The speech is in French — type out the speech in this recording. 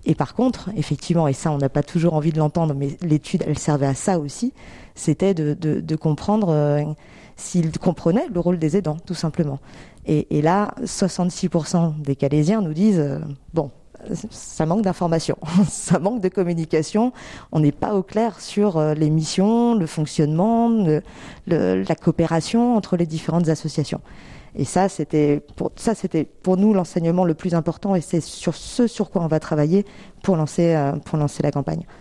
Et par contre, effectivement, et ça on n'a pas toujours envie de l'entendre, mais l'étude elle servait à ça aussi, c'était de comprendre s'ils comprenaient le rôle des aidants, tout simplement. Et là, 66% des Calaisiens nous disent bon, ça manque d'information, ça manque de communication, on n'est pas au clair sur les missions, le fonctionnement, la coopération entre les différentes associations. Et ça, c'était pour nous l'enseignement le plus important, et c'est sur ce sur quoi on va travailler pour lancer la campagne.